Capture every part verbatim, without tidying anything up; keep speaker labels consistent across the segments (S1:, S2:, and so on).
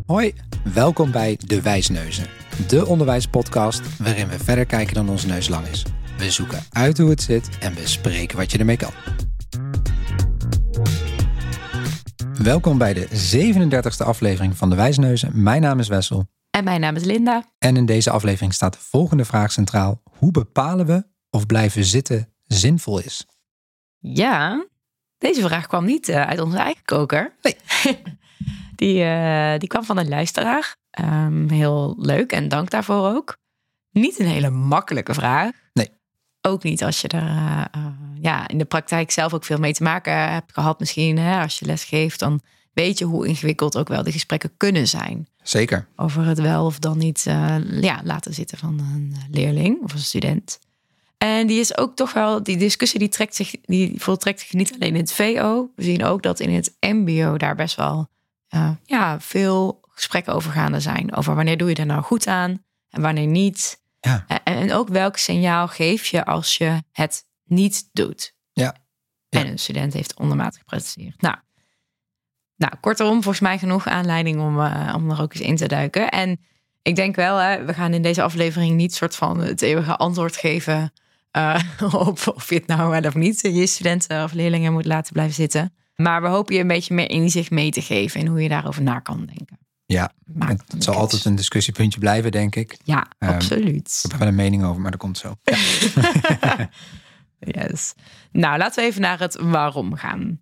S1: Hoi, welkom bij De Wijsneuzen, de onderwijspodcast waarin we verder kijken dan onze neus lang is. We zoeken uit hoe het zit en bespreken wat je ermee kan. Welkom bij de zevenendertigste aflevering van De Wijsneuzen. Mijn naam is Wessel.
S2: En mijn naam is Linda.
S1: En in deze aflevering staat de volgende vraag centraal. Hoe bepalen we of blijven zitten zinvol is?
S2: Ja, deze vraag kwam niet uh, uit onze eigen koker.
S1: Nee.
S2: die, uh, die kwam van een luisteraar. Um, heel leuk en dank daarvoor ook. Niet een hele makkelijke vraag.
S1: Nee.
S2: Ook niet als je er uh, uh, ja, in de praktijk zelf ook veel mee te maken hebt gehad misschien. Hè? Als je les geeft, dan weet je hoe ingewikkeld ook wel de gesprekken kunnen zijn.
S1: Zeker.
S2: Over het wel of dan niet uh, ja, laten zitten van een leerling of een student. En die is ook toch wel, die discussie die trekt zich, die voltrekt zich niet alleen in het V O. We zien ook dat in het M B O daar best wel uh, ja, veel gesprekken over gaande zijn. Over wanneer doe je er nou goed aan en wanneer niet.
S1: Ja.
S2: En, en ook welk signaal geef je als je het niet doet.
S1: Ja. Ja.
S2: En een student heeft ondermatig gepresteerd. Nou, nou, kortom, volgens mij genoeg aanleiding om, uh, om er ook eens in te duiken. En ik denk wel, hè, we gaan in deze aflevering niet soort van het eeuwige antwoord geven Uh, op of je het nou wel of niet je studenten of leerlingen moet laten blijven zitten. Maar we hopen je een beetje meer inzicht mee te geven in hoe je daarover na kan denken.
S1: Ja, het, het zal altijd een discussiepuntje blijven, denk ik.
S2: Ja,
S1: um,
S2: absoluut.
S1: Ik heb er wel een mening over, maar dat komt zo. Ja.
S2: Yes. Nou, laten we even naar het waarom gaan.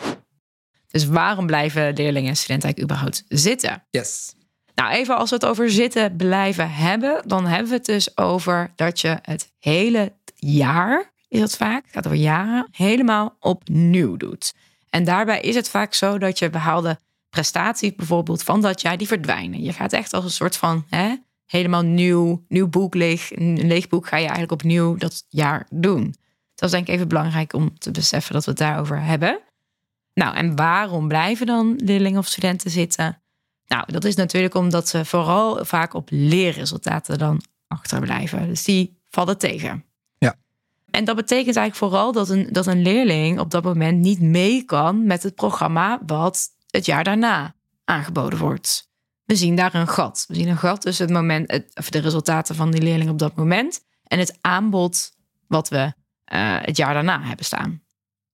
S2: Dus waarom blijven leerlingen en studenten eigenlijk überhaupt zitten?
S1: Yes.
S2: Nou, even als we het over zitten blijven hebben, dan hebben we het dus over dat je het hele jaar, is het vaak, het gaat over jaren, helemaal opnieuw doet. En daarbij is het vaak zo dat je behaalde prestaties bijvoorbeeld van dat jaar, die verdwijnen. Je gaat echt als een soort van hè, helemaal nieuw, nieuw boek leeg, een leeg boek ga je eigenlijk opnieuw dat jaar doen. Dat is denk ik even belangrijk om te beseffen dat we het daarover hebben. Nou, en waarom blijven dan leerlingen of studenten zitten? Nou, dat is natuurlijk omdat ze vooral vaak op leerresultaten dan achterblijven. Dus die vallen tegen.
S1: Ja.
S2: En dat betekent eigenlijk vooral dat een, dat een leerling op dat moment niet mee kan met het programma wat het jaar daarna aangeboden wordt. We zien daar een gat. We zien een gat tussen het moment, het, of de resultaten van die leerling op dat moment en het aanbod wat we uh, het jaar daarna hebben staan.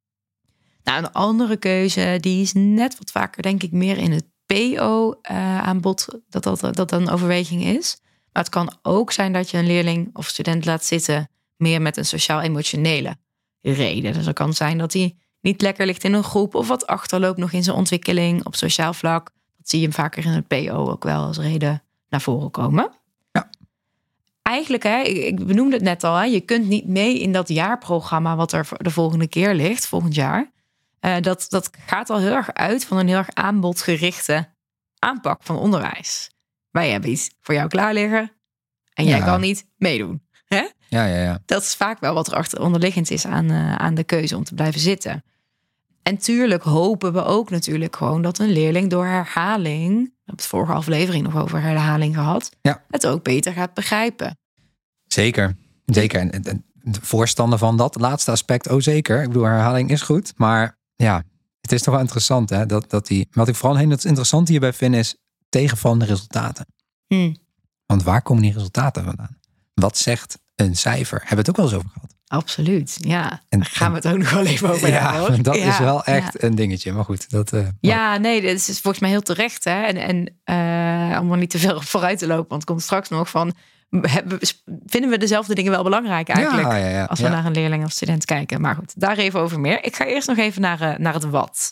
S2: Nou, een andere keuze, die is net wat vaker, denk ik, meer in het P O-aanbod, uh, dat, dat dat een overweging is. Maar het kan ook zijn dat je een leerling of student laat zitten meer met een sociaal-emotionele reden. Dus het kan zijn dat hij niet lekker ligt in een groep of wat achterloopt nog in zijn ontwikkeling op sociaal vlak. Dat zie je hem vaker in het P O ook wel als reden naar voren komen.
S1: Ja.
S2: Eigenlijk, hè, ik benoemde het net al, hè, je kunt niet mee in dat jaarprogramma wat er de volgende keer ligt, volgend jaar. Uh, dat, dat gaat al heel erg uit van een heel erg aanbodgerichte aanpak van onderwijs. Wij hebben iets voor jou klaar liggen en jij
S1: ja.
S2: kan niet meedoen. Hè?
S1: Ja, ja, ja.
S2: Dat is vaak wel wat er achter onderliggend is aan, uh, aan de keuze om te blijven zitten. En tuurlijk hopen we ook natuurlijk gewoon dat een leerling door herhaling, we hebben het vorige aflevering nog over herhaling gehad,
S1: ja.
S2: het ook beter gaat begrijpen.
S1: Zeker, zeker. En, en de voorstander van dat laatste aspect, oh zeker. Ik bedoel, herhaling is goed, maar ja, het is toch wel interessant, hè? Dat, dat die, wat ik vooral heel interessant hierbij vind, is tegenvallende resultaten.
S2: Hmm.
S1: Want waar komen die resultaten vandaan? Wat zegt een cijfer? Hebben we het ook wel eens over gehad?
S2: Absoluut, ja.
S1: En,
S2: Daar gaan we het ook nog wel even over
S1: ja,
S2: hebben. Hoor.
S1: Dat
S2: ja,
S1: is wel echt
S2: ja.
S1: een dingetje. Maar goed, dat... Uh,
S2: ja, nee, dat is volgens mij heel terecht. Hè? En, en uh, om er niet te veel vooruit te lopen, want het komt straks nog van, hebben, vinden we dezelfde dingen wel belangrijk eigenlijk?
S1: Ja, ja, ja,
S2: als we
S1: ja.
S2: naar een leerling of student kijken. Maar goed, daar even over meer. Ik ga eerst nog even naar, uh, naar het wat.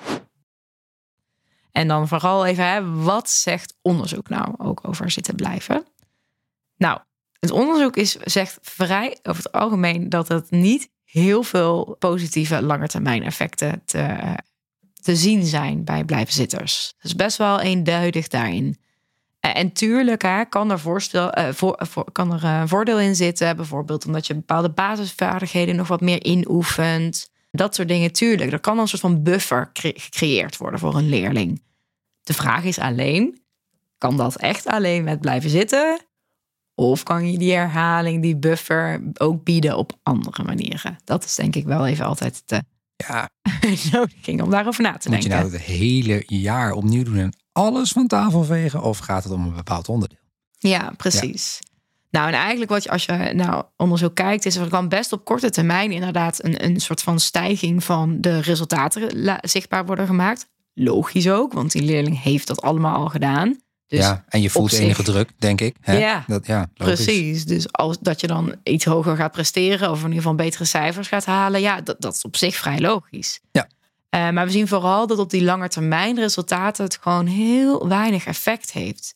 S2: En dan vooral even, hè, wat zegt onderzoek nou ook over zitten blijven? Nou, het onderzoek is, zegt vrij over het algemeen dat het niet heel veel positieve langetermijn effecten te, te zien zijn bij blijvenzitters. Dat is best wel eenduidig daarin. En tuurlijk hè, kan, er voorstel, uh, voor, voor, kan er een voordeel in zitten. Bijvoorbeeld omdat je bepaalde basisvaardigheden nog wat meer inoefent. Dat soort dingen, tuurlijk. Er kan een soort van buffer cre- gecreëerd worden voor een leerling. De vraag is alleen, kan dat echt alleen met blijven zitten? Of kan je die herhaling, die buffer ook bieden op andere manieren? Dat is denk ik wel even altijd de
S1: ja.
S2: nodiging om daarover na te
S1: Moet
S2: denken.
S1: je nou het hele jaar opnieuw doen en alles van tafel vegen of gaat het om een bepaald onderdeel?
S2: Ja, precies. Ja. Nou, en eigenlijk wat je als je nou onderzoek kijkt, is er kan best op korte termijn inderdaad een, een soort van stijging van de resultaten la- zichtbaar worden gemaakt. Logisch ook, want die leerling heeft dat allemaal al gedaan. Dus
S1: ja, en je voelt enige zich... druk, denk ik. Hè?
S2: Ja,
S1: dat, ja
S2: precies. Dus als dat je dan iets hoger gaat presteren of in ieder geval betere cijfers gaat halen, ja, dat, dat is op zich vrij logisch.
S1: Ja.
S2: Uh, maar we zien vooral dat op die lange termijn resultaten het gewoon heel weinig effect heeft.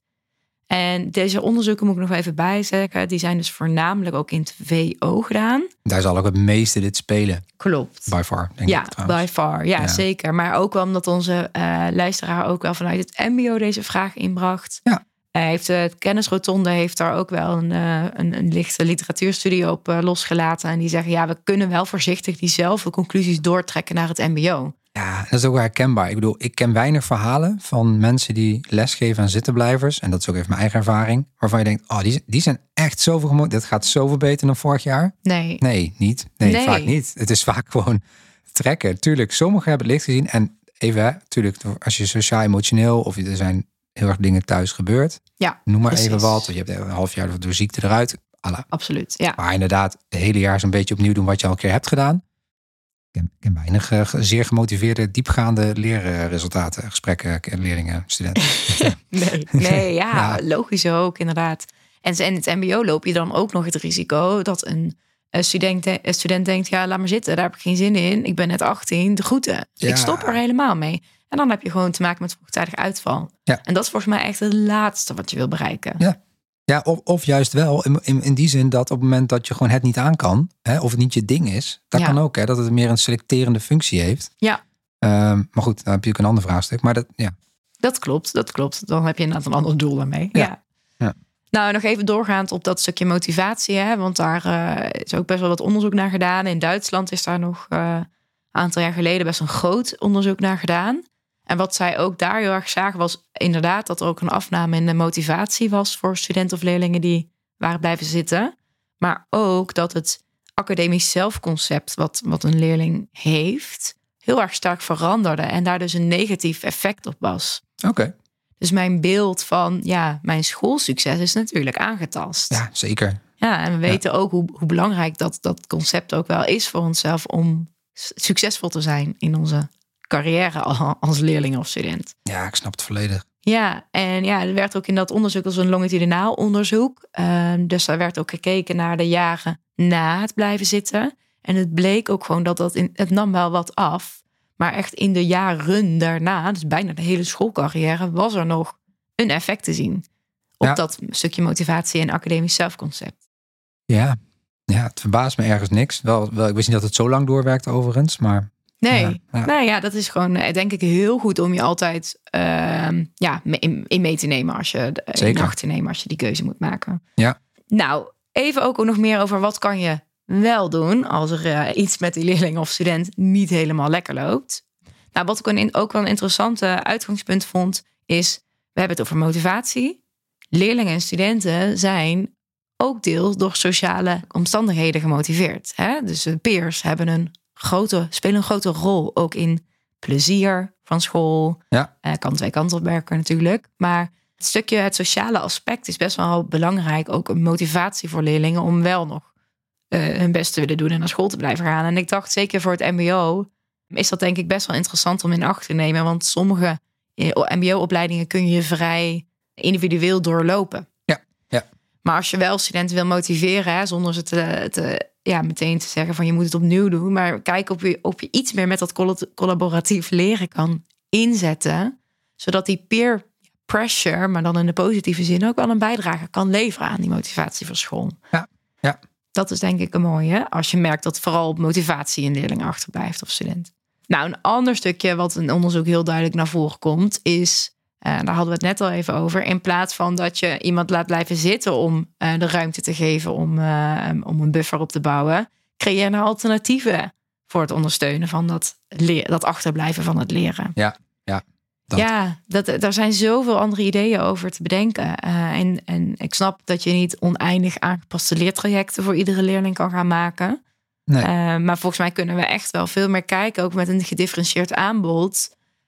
S2: En deze onderzoeken, moet ik nog even bijzeggen, die zijn dus voornamelijk ook in het V O gedaan.
S1: Daar zal ook het meeste dit spelen.
S2: Klopt.
S1: By far, denk
S2: ja,
S1: ik trouwens.
S2: by far. Ja,
S1: ja,
S2: zeker. Maar ook wel omdat onze uh, luisteraar ook wel vanuit het M B O deze vraag inbracht.
S1: Ja.
S2: Hij heeft uh, het Kennisrotonde heeft daar ook wel een, uh, een, een lichte literatuurstudie op uh, losgelaten. En die zeggen, ja, we kunnen wel voorzichtig diezelfde conclusies doortrekken naar het M B O.
S1: Ja, dat is ook herkenbaar. Ik bedoel, ik ken weinig verhalen van mensen die lesgeven aan zittenblijvers. En dat is ook even mijn eigen ervaring. Waarvan je denkt, oh, die, die zijn echt zoveel gemotiveerd. Dat gaat zoveel beter dan vorig jaar.
S2: Nee.
S1: Nee, niet. Nee,
S2: nee,
S1: vaak niet. Het is vaak gewoon trekken. Tuurlijk, sommigen hebben het licht gezien. En even, hè, tuurlijk, als je sociaal-emotioneel of er zijn heel erg dingen thuis gebeurd.
S2: Ja,
S1: noem maar
S2: precies.
S1: even wat. Of je hebt een half jaar door ziekte eruit. Alla.
S2: Absoluut, ja.
S1: Maar inderdaad, het hele jaar zo'n beetje opnieuw doen wat je al een keer hebt gedaan. Ik ken, ken weinig uh, zeer gemotiveerde, diepgaande leerresultaten, gesprekken, leerlingen, studenten.
S2: nee, nee, ja,
S1: ja,
S2: logisch ook, inderdaad. En in het M B O loop je dan ook nog het risico dat een, een, student, een student denkt, ja, laat maar zitten, daar heb ik geen zin in. Ik ben net achttien, de groeten.
S1: Ja.
S2: Ik stop er helemaal mee. En dan heb je gewoon te maken met vroegtijdig uitval.
S1: Ja.
S2: En dat is volgens mij echt het laatste wat je wil bereiken.
S1: Ja. Ja, of, of juist wel, in, in, in die zin dat op het moment dat je gewoon het niet aan kan, hè, of het niet je ding is, dat
S2: ja.
S1: kan ook, hè, dat het meer een selecterende functie heeft.
S2: Ja.
S1: Um, maar goed, dan heb je ook een ander vraagstuk. Maar dat, ja.
S2: Dat klopt, dat klopt. Dan heb je inderdaad een ander doel daarmee. Ja.
S1: Ja. ja.
S2: Nou, nog even doorgaand op dat stukje motivatie, hè, want daar uh, is ook best wel wat onderzoek naar gedaan. In Duitsland is daar nog een uh, aantal jaar geleden best een groot onderzoek naar gedaan. En wat zij ook daar heel erg zagen was inderdaad dat er ook een afname in de motivatie was voor studenten of leerlingen die waren blijven zitten. Maar ook dat het academisch zelfconcept wat, wat een leerling heeft heel erg sterk veranderde en daar dus een negatief effect op was.
S1: Oké. Okay.
S2: Dus mijn beeld van ja, mijn schoolsucces is natuurlijk aangetast.
S1: Ja, zeker.
S2: Ja, en we weten ja. ook hoe, hoe belangrijk dat, dat concept ook wel is voor onszelf om succesvol te zijn in onze carrière als leerling of student.
S1: Ja, ik snap het volledig.
S2: Ja, en ja, er werd ook in dat onderzoek als een longitudinaal onderzoek. Uh, dus daar werd ook gekeken naar de jaren na het blijven zitten. En het bleek ook gewoon dat dat in, het nam wel wat af. Maar echt in de jaren daarna, dus bijna de hele schoolcarrière, was er nog een effect te zien op ja. dat stukje motivatie en academisch zelfconcept.
S1: Ja, ja, het verbaast me ergens niks. Wel, wel, ik wist niet dat het zo lang doorwerkt overigens, maar...
S2: Nee,
S1: ja, ja.
S2: Nou ja, dat is gewoon denk ik heel goed om je altijd uh, ja, in, in mee te nemen als je in acht te nemen als je die keuze moet maken.
S1: Ja.
S2: Nou, even ook nog meer over wat kan je wel doen als er uh, iets met die leerling of student niet helemaal lekker loopt. Nou, wat ik een, ook wel een interessante uitgangspunt vond, is we hebben het over motivatie. Leerlingen en studenten zijn ook deels door sociale omstandigheden gemotiveerd. Hè? Dus de peers hebben een grote, spelen een grote rol ook in plezier van school.
S1: Ja.
S2: Uh, kan twee kanten op werken natuurlijk. Maar het stukje, het sociale aspect is best wel belangrijk. Ook een motivatie voor leerlingen om wel nog uh, hun best te willen doen en naar school te blijven gaan. En ik dacht zeker voor het M B O is dat denk ik best wel interessant om in acht te nemen. Want sommige M B O-opleidingen kun je vrij individueel doorlopen.
S1: Ja, ja.
S2: Maar als je wel studenten wil motiveren, hè, zonder ze te, te ja, meteen te zeggen van je moet het opnieuw doen. Maar kijk of je, of je iets meer met dat collaboratief leren kan inzetten. Zodat die peer pressure, maar dan in de positieve zin ook wel een bijdrage kan leveren aan die motivatie voor school.
S1: Ja, ja.
S2: Dat is denk ik een mooie. Als je merkt dat vooral motivatie in leerlingen achterblijft of student. Nou, een ander stukje wat in onderzoek heel duidelijk naar voren komt is, Uh, daar hadden we het net al even over. In plaats van dat je iemand laat blijven zitten om uh, de ruimte te geven om, uh, om een buffer op te bouwen, creëer nou alternatieven voor het ondersteunen van dat, leer, dat achterblijven van het leren.
S1: Ja, ja. Dat.
S2: Ja, dat, daar zijn zoveel andere ideeën over te bedenken. Uh, en, en ik snap dat je niet oneindig aangepaste leertrajecten voor iedere leerling kan gaan maken.
S1: Nee.
S2: Uh, maar volgens mij kunnen we echt wel veel meer kijken, ook met een gedifferentieerd aanbod.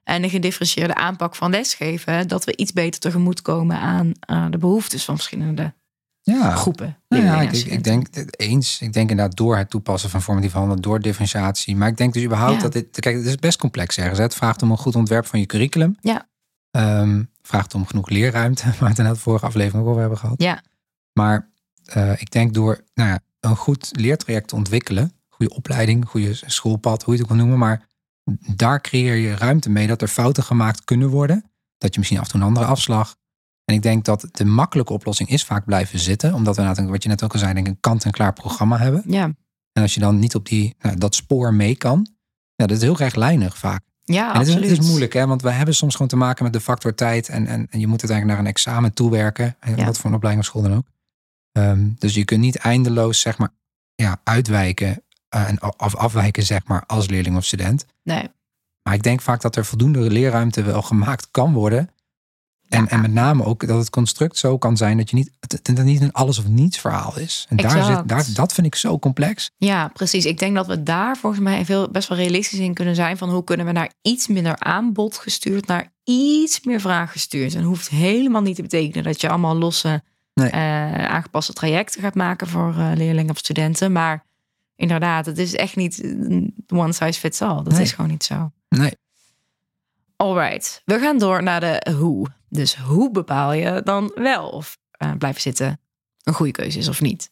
S2: en een gedifferentieerde aanpak van lesgeven, dat we iets beter tegemoet komen aan uh, de behoeftes van verschillende
S1: ja.
S2: groepen.
S1: Nou ja, ik, ik denk eens, ik denk inderdaad door het toepassen van formatieve handelen, door differentiatie. Maar ik denk dus überhaupt ja. dat dit, kijk, het is best complex ergens. Hè? Het vraagt om een goed ontwerp van je curriculum.
S2: Ja.
S1: Um, vraagt om genoeg leerruimte, waar we het in de vorige aflevering ook over hebben gehad.
S2: Ja.
S1: Maar uh, ik denk door nou ja, een goed leertraject te ontwikkelen, goede opleiding, goede schoolpad, hoe je het ook wil noemen, maar daar creëer je ruimte mee dat er fouten gemaakt kunnen worden. Dat je misschien af en toe een andere afslag. En ik denk dat de makkelijke oplossing is vaak blijven zitten. Omdat we, wat je net ook al zei, denk ik, een kant-en-klaar programma hebben.
S2: Ja.
S1: En als je dan niet op die, nou, dat spoor mee kan, ja, dat is heel rechtlijnig vaak.
S2: Ja,
S1: en het
S2: absoluut.
S1: is, het is moeilijk, hè, want we hebben soms gewoon te maken met de factor tijd. En, en, en je moet uiteindelijk naar een examen toewerken. Ja. Wat voor een opleiding of school dan ook. Um, dus je kunt niet eindeloos, zeg maar, ja, uitwijken uh, en af, afwijken, zeg maar, als leerling of student.
S2: Nee.
S1: Maar ik denk vaak dat er voldoende leerruimte wel gemaakt kan worden. En, ja. en met name ook dat het construct zo kan zijn dat je niet, dat het niet een alles of niets verhaal is. En daar zit, daar, dat vind ik zo complex.
S2: Ja, precies. Ik denk dat we daar volgens mij veel, best wel realistisch in kunnen zijn. Van hoe kunnen we naar iets minder aanbod gestuurd, naar iets meer vraag gestuurd. En hoeft helemaal niet te betekenen dat je allemaal losse nee. uh, aangepaste trajecten gaat maken voor uh, leerlingen of studenten. Maar inderdaad, het is echt niet one size fits all. Dat nee. is gewoon niet zo.
S1: Nee.
S2: Alright, we gaan door naar de hoe. Dus hoe bepaal je dan wel of uh, blijven zitten een goede keuze is of niet?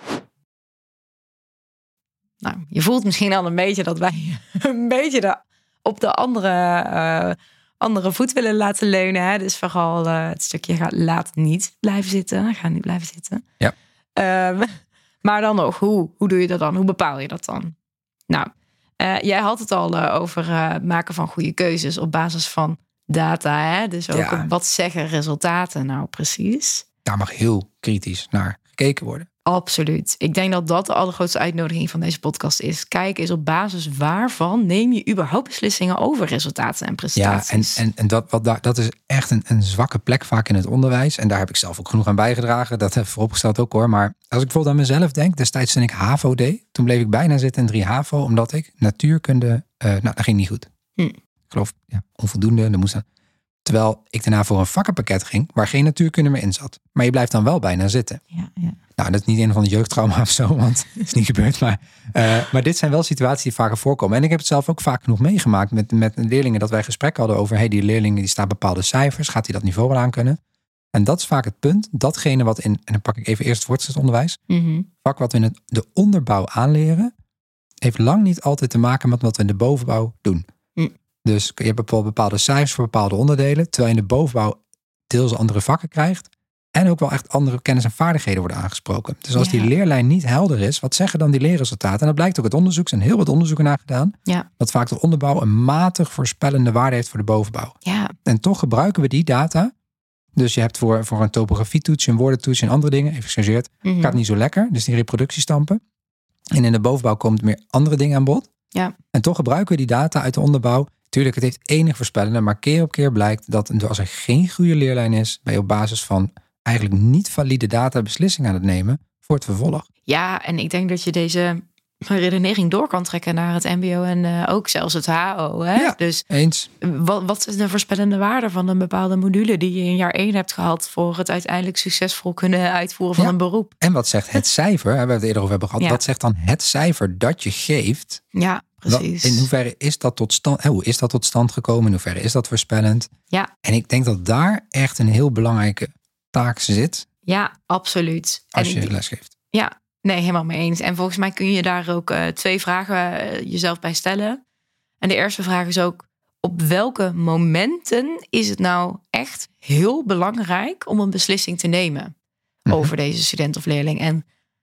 S2: Nou, je voelt misschien al een beetje dat wij een beetje de, op de andere, uh, andere voet willen laten leunen. Hè? Dus vooral uh, het stukje gaat, laat niet blijven zitten. Ga niet blijven zitten.
S1: Ja.
S2: Um, maar dan nog, hoe, hoe doe je dat dan? Hoe bepaal je dat dan? Nou, uh, jij had het al uh, over uh, maken van goede keuzes op basis van data. Hè? Dus ook ja. wat zeggen resultaten nou precies?
S1: Daar mag heel kritisch naar gekeken worden.
S2: Absoluut. Ik denk dat dat de allergrootste uitnodiging van deze podcast is. Kijk eens op basis waarvan neem je überhaupt beslissingen over resultaten en prestaties.
S1: Ja, en, en, en dat, wat daar, dat is echt een, een zwakke plek vaak in het onderwijs. En daar heb ik zelf ook genoeg aan bijgedragen. Dat heb ik vooropgesteld ook hoor. Maar als ik bijvoorbeeld aan mezelf denk, destijds toen ik HAVO deed, toen bleef ik bijna zitten in drie HAVO, omdat ik natuurkunde, uh, nou dat ging niet goed. Hm. Ik geloof, ja, onvoldoende. Er moest dan... Terwijl ik daarna voor een vakkenpakket ging waar geen natuurkunde meer in zat. Maar je blijft dan wel bijna zitten.
S2: Ja, ja.
S1: Nou, dat is niet een van de jeugdtrauma of zo, want het is niet gebeurd. Maar, uh, maar dit zijn wel situaties die vaker voorkomen. En ik heb het zelf ook vaak genoeg meegemaakt met, met leerlingen, dat wij gesprek hadden over, hey, die leerlingen die staan bepaalde cijfers, gaat hij dat niveau wel aan kunnen? En dat is vaak het punt, datgene wat in, en dan pak ik even eerst het voortgezet onderwijs, mm-hmm. vak wat we in het, de onderbouw aanleren, heeft lang niet altijd te maken met wat we in de bovenbouw doen. Mm. Dus je hebt bepaalde cijfers voor bepaalde onderdelen, terwijl je in de bovenbouw deels andere vakken krijgt. En ook wel echt andere kennis en vaardigheden worden aangesproken. Dus als ja. die leerlijn niet helder is, wat zeggen dan die leerresultaten? En dat blijkt ook uit onderzoek. Er zijn heel wat onderzoeken naar gedaan.
S2: Ja.
S1: Dat vaak de onderbouw een matig voorspellende waarde heeft voor de bovenbouw.
S2: Ja.
S1: En toch gebruiken we die data. Dus je hebt voor, voor een topografietoets, een woordentoets en andere dingen, even gechargeerd, mm-hmm. gaat niet zo lekker. Dus die reproductiestampen. En in de bovenbouw komt meer andere dingen aan bod.
S2: Ja.
S1: En toch gebruiken we die data uit de onderbouw. Tuurlijk, het heeft enig voorspellende, maar keer op keer blijkt dat als er geen goede leerlijn is, ben je op basis van eigenlijk niet valide data beslissingen aan het nemen voor het vervolg.
S2: Ja, en ik denk dat je deze redenering door kan trekken naar het mbo en uh, ook zelfs het H O. Hè?
S1: Ja,
S2: dus
S1: eens.
S2: Wat, wat is de voorspellende waarde van een bepaalde module die je in jaar één hebt gehad voor het uiteindelijk succesvol kunnen uitvoeren van ja. een beroep?
S1: En wat zegt het cijfer, waar we het eerder over hebben gehad, ja. wat zegt dan het cijfer dat je geeft?
S2: Ja, precies.
S1: Wat, in hoeverre is dat tot stand, hoe is dat tot stand gekomen? In hoeverre is dat voorspellend?
S2: Ja.
S1: En ik denk dat daar echt een heel belangrijke taak zit.
S2: Ja, absoluut.
S1: Als
S2: en
S1: je les geeft.
S2: Ja, nee, helemaal mee eens. En volgens mij kun je daar ook uh, twee vragen uh, jezelf bij stellen. En de eerste vraag is ook, op welke momenten is het nou echt heel belangrijk om een beslissing te nemen mm-hmm. over deze student of leerling? En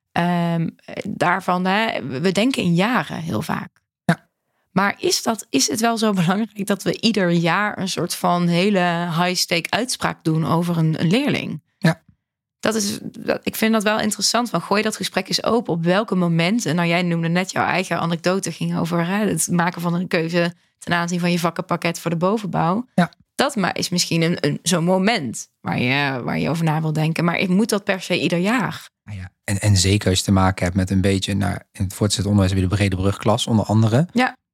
S2: um, daarvan, hè, we denken in jaren heel vaak.
S1: Ja. Maar
S2: is, dat, is het wel zo belangrijk dat we ieder jaar een soort van hele high-stake uitspraak doen over een, een leerling? Dat is, dat, ik vind dat wel interessant. Van gooi dat gesprek eens open. Op welke momenten? Nou, jij noemde net jouw eigen anekdote. Ging over hè, het maken van een keuze ten aanzien van je vakkenpakket voor de bovenbouw.
S1: Ja.
S2: Dat maar is misschien een, een, zo'n moment waar je, waar je over na wil denken. Maar ik moet dat per se ieder jaar.
S1: Ja, en, en zeker als je te maken hebt met een beetje, naar in het voortgezet onderwijs heb je de brede brugklas onder andere.
S2: Ja.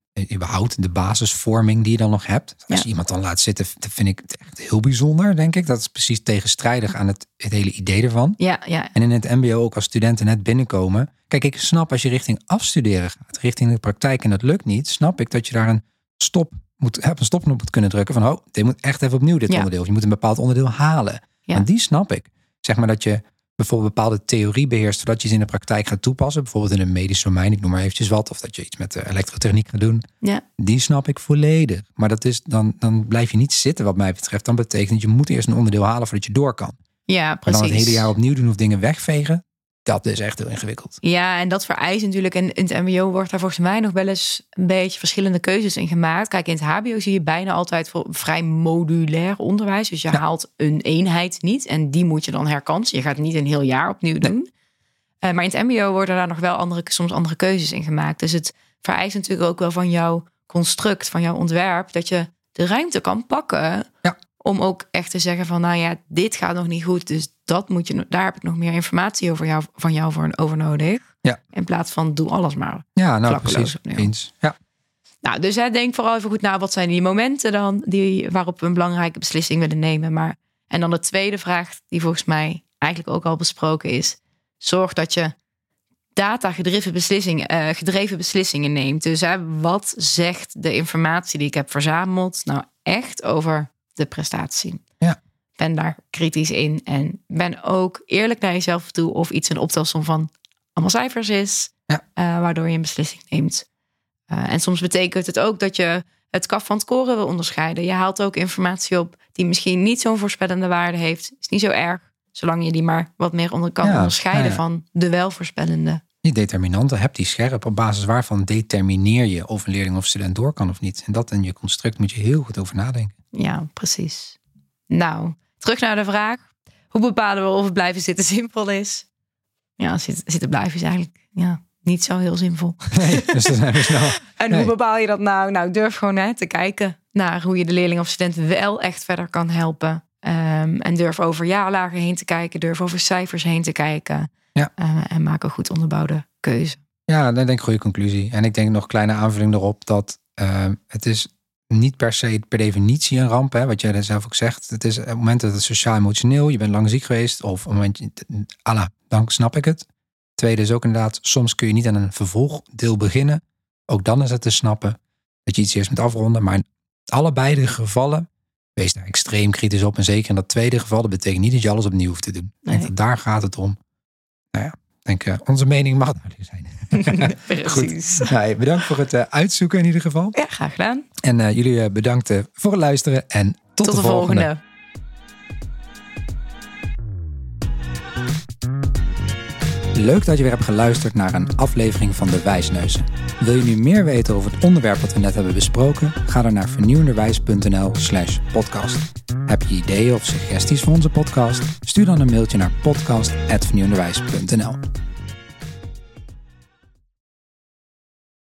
S1: überhaupt de basisvorming die je dan nog hebt. Als
S2: Ja.
S1: je iemand dan laat zitten, dat vind ik echt heel bijzonder, denk ik. Dat is precies tegenstrijdig aan het, het hele idee ervan.
S2: Ja, ja.
S1: En in het mbo ook als studenten net binnenkomen. Kijk, ik snap als je richting afstuderen gaat, richting de praktijk en dat lukt niet, snap ik dat je daar een stop moet, op een stopknop moet kunnen drukken van, oh, dit moet echt even opnieuw dit
S2: Ja.
S1: onderdeel. Of je moet een bepaald onderdeel halen.
S2: Ja.
S1: En die snap ik. Zeg maar dat je bijvoorbeeld bepaalde theorie beheerst, zodat je ze in de praktijk gaat toepassen. Bijvoorbeeld in een medisch domein, ik noem maar eventjes wat. Of dat je iets met de elektrotechniek gaat doen.
S2: Ja.
S1: Die snap ik volledig. Maar dat is, dan, dan blijf je niet zitten wat mij betreft. Dan betekent dat je moet eerst een onderdeel halen voordat je door kan.
S2: Ja,
S1: Maar
S2: precies.
S1: dan het hele jaar opnieuw doen of dingen wegvegen. Dat is echt heel ingewikkeld.
S2: Ja, en dat vereist natuurlijk, en in het mbo wordt daar volgens mij nog wel eens een beetje verschillende keuzes in gemaakt. Kijk, in het hbo zie je bijna altijd voor vrij modulair onderwijs. Dus je
S1: Ja.
S2: haalt een eenheid niet en die moet je dan herkansen. Je gaat het niet een heel jaar opnieuw
S1: Nee.
S2: doen. Uh, maar in het mbo worden daar nog wel andere, soms andere keuzes in gemaakt. Dus het vereist natuurlijk ook wel van jouw construct, van jouw ontwerp, dat je de ruimte kan pakken.
S1: Ja.
S2: Om ook echt te zeggen van, nou ja, dit gaat nog niet goed. Dus dat moet je, daar heb ik nog meer informatie over jou, van jou voor, over nodig.
S1: Ja.
S2: In plaats van, doe alles maar.
S1: Ja, nou
S2: Klakkeloos
S1: precies.
S2: opnieuw.
S1: Eens. Ja.
S2: Nou, dus hè, denk vooral even goed na, wat zijn die momenten dan die, waarop we een belangrijke beslissing willen nemen. Maar, en dan de tweede vraag, die volgens mij eigenlijk ook al besproken is. Zorg dat je data-gedreven beslissingen, uh, gedreven beslissingen neemt. Dus hè, wat zegt de informatie die ik heb verzameld nou echt over de prestatie?
S1: Ja.
S2: Ben daar kritisch in en ben ook eerlijk naar jezelf toe of iets een optelsom van allemaal cijfers is,
S1: Ja.
S2: uh, waardoor je een beslissing neemt. Uh, en soms betekent het ook dat je het kaf van het koren wil onderscheiden. Je haalt ook informatie op die misschien niet zo'n voorspellende waarde heeft. Is niet zo erg, zolang je die maar wat meer onder kan
S1: Ja,
S2: onderscheiden
S1: ja, ja.
S2: van de wel voorspellende.
S1: Die determinanten, heb die scherp. Op basis waarvan determineer je of een leerling of student door kan of niet. En dat in je construct moet je heel goed over nadenken.
S2: Ja, precies. Nou, terug naar de vraag. Hoe bepalen we of het blijven zitten simpel is? Ja, zitten, zitten blijven is eigenlijk ja, niet zo heel simpel.
S1: Nee, dus dan zijn we snel.
S2: En
S1: Nee.
S2: hoe bepaal je dat nou? Nou, durf gewoon hè, te kijken naar hoe je de leerling of student wel echt verder kan helpen. Um, en durf over jaarlagen heen te kijken. Durf over cijfers heen te kijken.
S1: Ja.
S2: Uh, en maak een goed onderbouwde keuze.
S1: Ja, dat denk ik een goede conclusie. En ik denk nog een kleine aanvulling erop dat uh, het is niet per se per definitie een ramp, hè, wat jij zelf ook zegt. Het is op het moment dat het sociaal-emotioneel, je bent lang ziek geweest, of op het moment, Allah, dan snap ik het. Tweede is ook inderdaad, soms kun je niet aan een vervolgdeel beginnen. Ook dan is het te snappen dat je iets eerst moet afronden. Maar in allebei de gevallen, wees daar extreem kritisch op. En zeker in dat tweede geval, dat betekent niet dat je alles opnieuw hoeft te doen.
S2: Nee.
S1: Ik denk dat daar gaat het om. Nou ja, ik denk, uh, onze mening mag duidelijk zijn.
S2: Precies.
S1: Goed. Nou, bedankt voor het uh, uitzoeken in ieder geval.
S2: Ja, graag gedaan.
S1: En uh, jullie uh, bedankt uh, voor het luisteren en tot,
S2: Tot
S1: de,
S2: de volgende.
S1: volgende. Leuk dat je weer hebt geluisterd naar een aflevering van De Wijsneuzen. Wil je nu meer weten over het onderwerp dat we net hebben besproken? Ga dan naar vernieuwenderwijs.nl slash podcast. Heb je ideeën of suggesties voor onze podcast? Stuur dan een mailtje naar podcast apenstaartje vernieuwenderwijs punt n l.